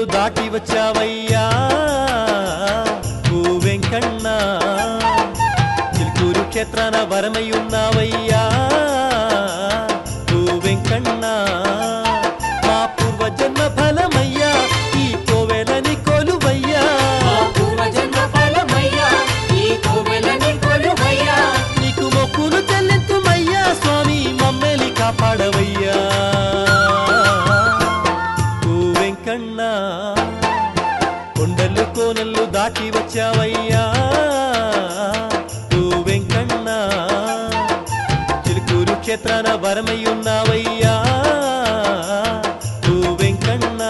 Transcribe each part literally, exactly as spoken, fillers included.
కోనలు దాటి వచ్చావయ్యా ఓ వెంకన్న చిలుకూరు క్షేత్రాన వరమై ఉన్నావయ్యా ఓ వెంకన్న మా పూర్వ జన్మ ఫలమయ్యా ఈ కోవెలని కొలువయ్యా నీకు మొక్కులు చెల్లింతుమయ్యా స్వామి మమ్మల్ని కాపాడవయ్యా ఓ వెంకన్న కొండలు కోనలు దాటి వచ్చావయ్యా ఓ వెంకన్న చిలుకూరు క్షేత్రాన వరమై ఉన్నావయ్యా ఓ వెంకన్న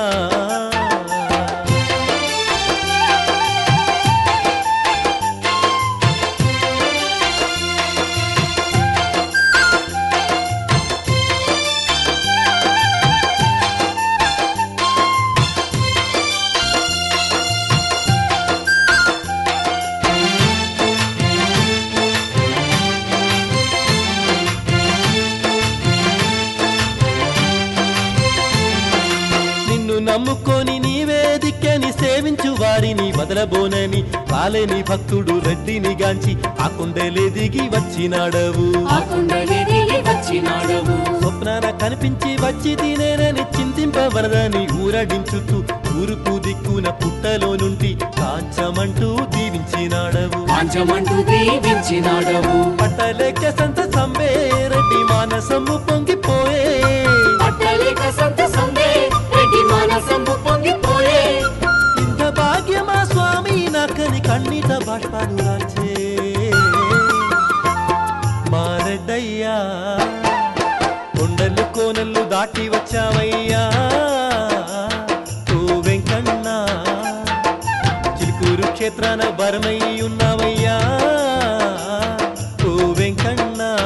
నమ్ముకొని నీవే దిక్కని సేవించు వారిని వదలబోనని పాలేని భక్తుడు రెడ్డిని గాంచి ఆ కొండలే దిగి వచ్చినాడవు స్వప్నాన కనిపించి వచ్చి తినేనని చింతింపవరదని ఊరడించుతూ ఊరుకు దిక్కున పుట్టలో నుండి కాంచమంటూ దీవించినాడవు పట్టలేక సంత సంబే రెడ్డి మానసము పొంగిపోయే ఇంత భాగ్యమా స్వామి నాకని కన్నీట బాష్పాలు రాచే మారెడ్డయ్యా కొండలు కోనలు దాటి వచ్చావయ్యా ఓ వెంకన్న చిలుకూరు క్షేత్రాన వరమై ఉన్నావయ్యా ఓ వెంకన్న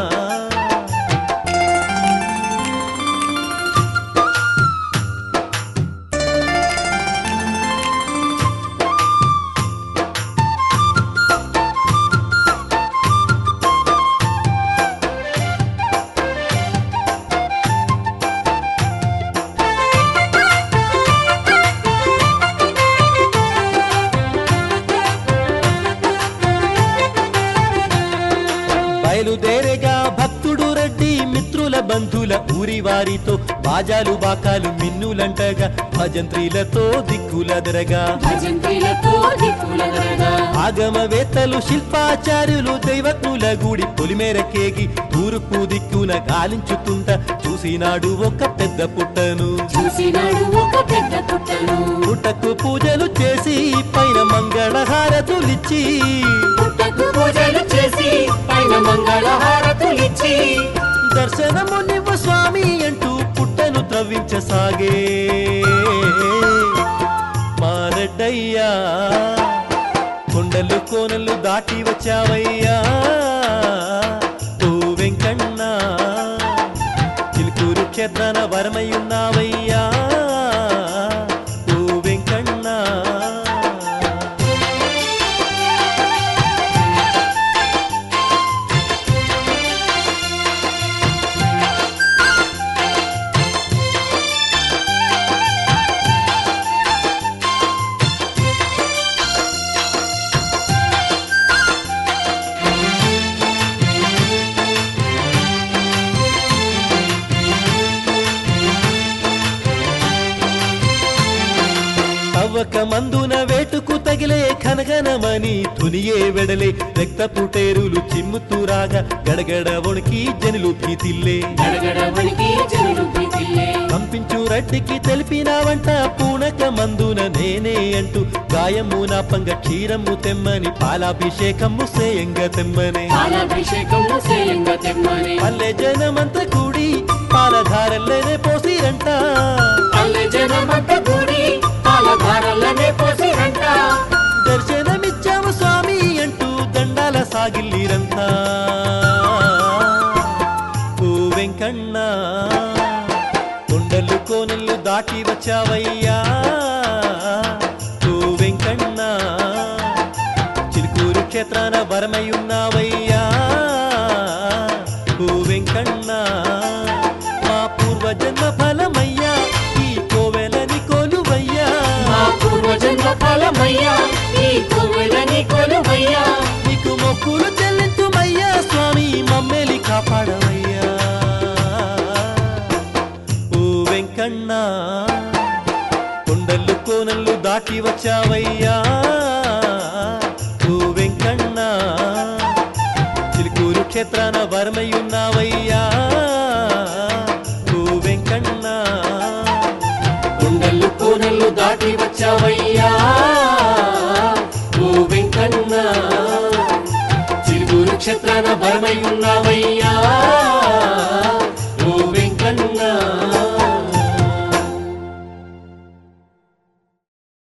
బయలుదేరేగా భక్తుడు రెడ్డి మిత్రుల బంధుల ఊరి వారితో బాజాలు బాకాలు మిన్నులంటగా భజంత్రీలతో దిక్కులదరగా ఆగమవేత్తలు శిల్పాచార్యులు దైవజ్ఞుల గుడి పొలిమేరకేగి తూర్పు దిక్కున గాలించుతుంట చూసినాడు ఒక పెద్ద పుట్టను పుట్టకు పూజలు చేసి పైన మంగళహారతులిచ్చి దర్శనము నివ్వు స్వామి అంటూ పుట్టను త్రవ్వించసాగే మారెడ్డయ్యా కొండలు కోనలు దాటి వచ్చావయ్యా ఓ వెంకన్న చిలుకూరు క్షేత్రాన వరమై ఉన్నావయ్యా ఓ వెంకన్న తవ్వక మందున వేటుకు తగిలే ఖనగనమని తునియే వెడలే రక్తపుటేరులు చిమ్ముతూరాగా గడగడ వణికి జనులు భీతిల్లే కంపించు రెడ్డికి తెలిపినావంట పూనక మందున నేనే అంటూ గాయము నా పంగ క్షీరము తెమ్మని పాలాభిషేకము సేయంగ తెమ్మనే పల్లె జనమంత కూడి పాలధారల్లనే పోసిరంట దర్శనమిచ్చావు స్వామి అంటూ దండాల సాగిల్లిరంతా ఓ వెంకన్న కొండలు కోనలు దాటి వచ్చావయ్యా ఓ వెంకన్న చిలుకూరు క్షేత్రాన వరమై ఉన్నావయ్యా ఓ వెంకన్న మా పూర్వ జన్మ ఫలమయ్యా ఈ కోవెలని కొలువయ్యా శరణమయ్యా ఈ కోవెలని కొలువయ్యా నీకు మొక్కులు చెల్లించుమయ్యా స్వామి మమ్మేలి కాపాడవయ్యా ఓ వెంకన్న కొండలు కోనలు దాటి వచ్చావయ్యా ఓ వెంకన్న చిలుకూరు క్షేత్రాన వరమయ్యున్నావయ్యా ఓ వెంకన్న కొండలు కోనలు దాటి వచ్చావయ్యా ఓ వెంకన్న చిలుకూరు క్షేత్రాన భరమై ఉన్నావయ్యా